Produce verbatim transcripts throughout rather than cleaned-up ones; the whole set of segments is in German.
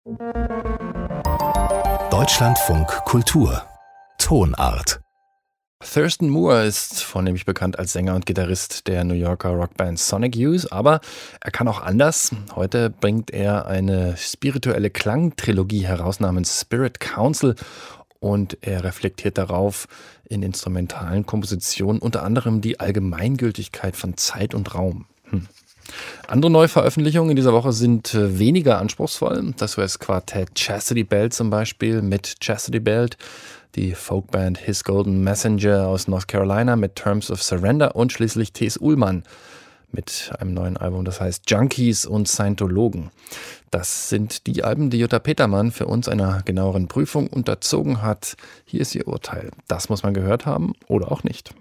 Deutschlandfunk Kultur Tonart. Thurston Moore ist vornehmlich bekannt als Sänger und Gitarrist der New Yorker Rockband Sonic Youth, aber er kann auch anders. Heute bringt er eine spirituelle Klangtrilogie heraus namens Spirit Council und er reflektiert darauf in instrumentalen Kompositionen unter anderem die Allgemeingültigkeit von Zeit und Raum. Hm. Andere Neuveröffentlichungen in dieser Woche sind weniger anspruchsvoll. Das U S-Quartett Chastity Belt zum Beispiel mit Chastity Belt, die Folkband His Golden Messenger aus North Carolina mit Terms of Surrender und schließlich T S. Ullmann mit einem neuen Album, das heißt Junkies und Scientologen. Das sind die Alben, die Jutta Petermann für uns einer genaueren Prüfung unterzogen hat. Hier ist ihr Urteil. Das muss man gehört haben oder auch nicht.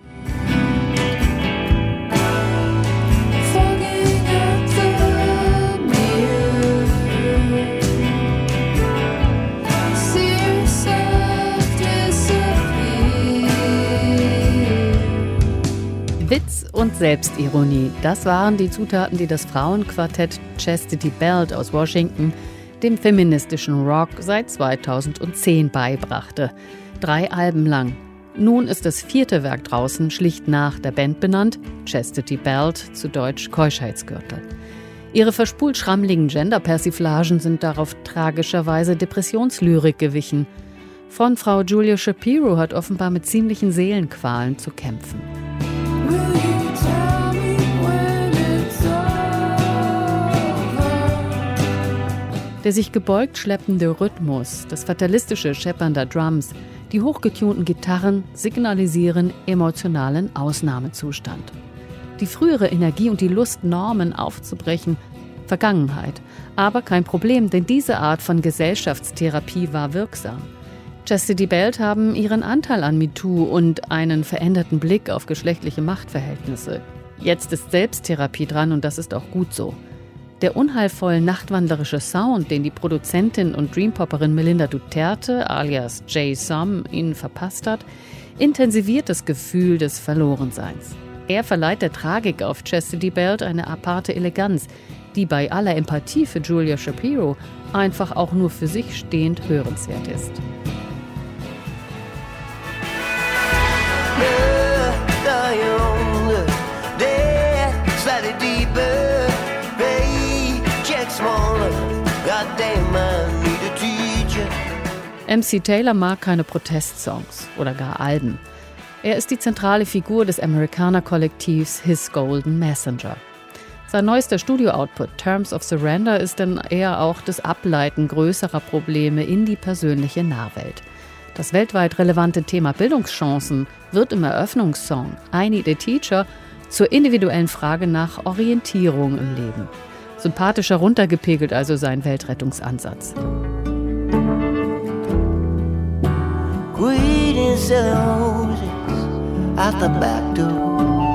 Witz und Selbstironie, das waren die Zutaten, die das Frauenquartett Chastity Belt aus Washington dem feministischen Rock seit zweitausendzehn beibrachte. Drei Alben lang. Nun ist das vierte Werk draußen, schlicht nach der Band benannt, Chastity Belt, zu Deutsch Keuschheitsgürtel. Ihre verspult schrammligen Gender-Persiflagen sind darauf tragischerweise Depressionslyrik gewichen. Frontfrau Julia Shapiro hat offenbar mit ziemlichen Seelenqualen zu kämpfen. Der sich gebeugt schleppende Rhythmus, das fatalistische Scheppern der Drums, die hochgetunten Gitarren signalisieren emotionalen Ausnahmezustand. Die frühere Energie und die Lust, Normen aufzubrechen, Vergangenheit. Aber kein Problem, denn diese Art von Gesellschaftstherapie war wirksam. Chastity Belt haben ihren Anteil an MeToo und einen veränderten Blick auf geschlechtliche Machtverhältnisse. Jetzt ist Selbsttherapie dran und das ist auch gut so. Der unheilvoll nachtwandlerische Sound, den die Produzentin und Dreampopperin Melinda Duterte alias Jay Som ihnen verpasst hat, intensiviert das Gefühl des Verlorenseins. Er verleiht der Tragik auf Chastity Belt eine aparte Eleganz, die bei aller Empathie für Julia Shapiro einfach auch nur für sich stehend hörenswert ist. M C Taylor mag keine Protestsongs oder gar Alben. Er ist die zentrale Figur des Amerikaner-Kollektivs His Golden Messenger. Sein neuester Studio-Output Terms of Surrender ist dann eher auch das Ableiten größerer Probleme in die persönliche Nahwelt. Das weltweit relevante Thema Bildungschancen wird im Eröffnungssong I Need a Teacher zur individuellen Frage nach Orientierung im Leben. Sympathischer runtergepegelt also sein Weltrettungsansatz. Greetings to the roses at the back door.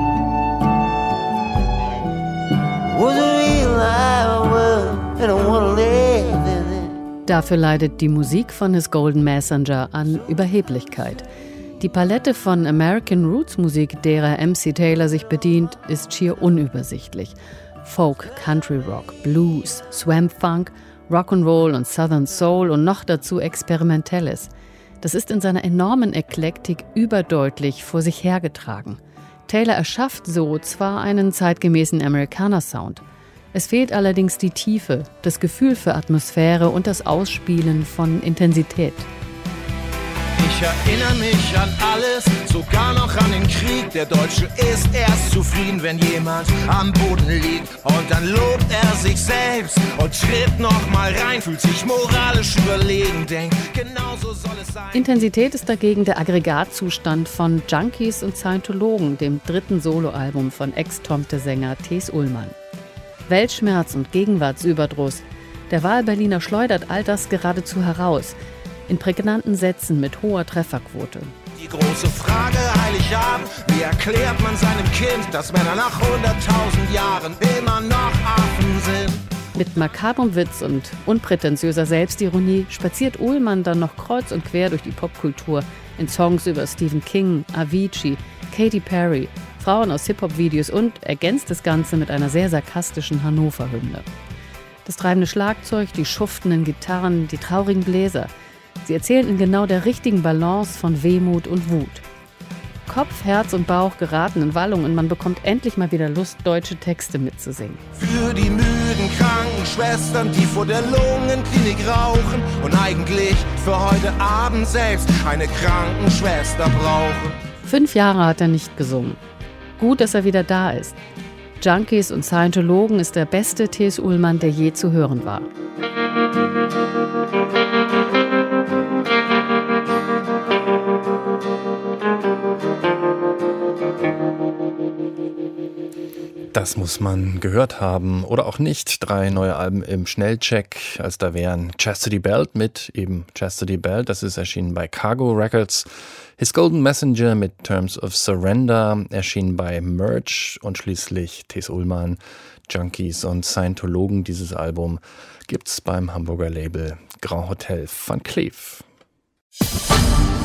Was a real life world and I wanna live in it. Dafür leidet die Musik von His Golden Messenger an Überheblichkeit. Die Palette von American Roots Musik, derer M C Taylor sich bedient, ist schier unübersichtlich. Folk, Country Rock, Blues, Swamp Funk, Rock'n'Roll und Southern Soul und noch dazu Experimentelles. Das ist in seiner enormen Eklektik überdeutlich vor sich hergetragen. Taylor erschafft so zwar einen zeitgemäßen Amerikaner-Sound. Es fehlt allerdings die Tiefe, das Gefühl für Atmosphäre und das Ausspielen von Intensität. Ich erinnere mich an alles, sogar noch an den Krieg. Der Deutsche ist erst zufrieden, wenn jemand am Boden liegt. Und dann lobt er sich selbst und tritt noch mal rein, fühlt sich moralisch überlegen, denkt, genau so soll es sein. Intensität ist dagegen der Aggregatzustand von Junkies und Scientologen, dem dritten Soloalbum von Ex-Tomte-Sänger T S. Ullmann. Weltschmerz und Gegenwartsüberdruss. Der Wahlberliner schleudert all das geradezu heraus. In prägnanten Sätzen mit hoher Trefferquote. Die große Frage, Heiligabend, wie erklärt man seinem Kind, dass Männer nach hunderttausend Jahren immer noch Affen sind? Mit makabrem Witz und unprätentiöser Selbstironie spaziert Ullmann dann noch kreuz und quer durch die Popkultur in Songs über Stephen King, Avicii, Katy Perry, Frauen aus Hip-Hop-Videos und ergänzt das Ganze mit einer sehr sarkastischen Hannover-Hymne. Das treibende Schlagzeug, die schuftenden Gitarren, die traurigen Bläser. Sie erzählen in genau der richtigen Balance von Wehmut und Wut. Kopf, Herz und Bauch geraten in Wallung und man bekommt endlich mal wieder Lust, deutsche Texte mitzusingen. Für die müden Krankenschwestern, die vor der Lungenklinik rauchen und eigentlich für heute Abend selbst eine Krankenschwester brauchen. Fünf Jahre hat er nicht gesungen. Gut, dass er wieder da ist. Junkies und Scientologen ist der beste T S. Ullmann, der je zu hören war. Das muss man gehört haben oder auch nicht. Drei neue Alben im Schnellcheck, als da wären Chastity Belt mit eben Chastity Belt, das ist erschienen bei Cargo Records. His Golden Messenger mit Terms of Surrender erschienen bei Merch und schließlich T S. Ullmann, Junkies und Scientologen. Dieses Album gibt's beim Hamburger Label Grand Hotel Van Cleef.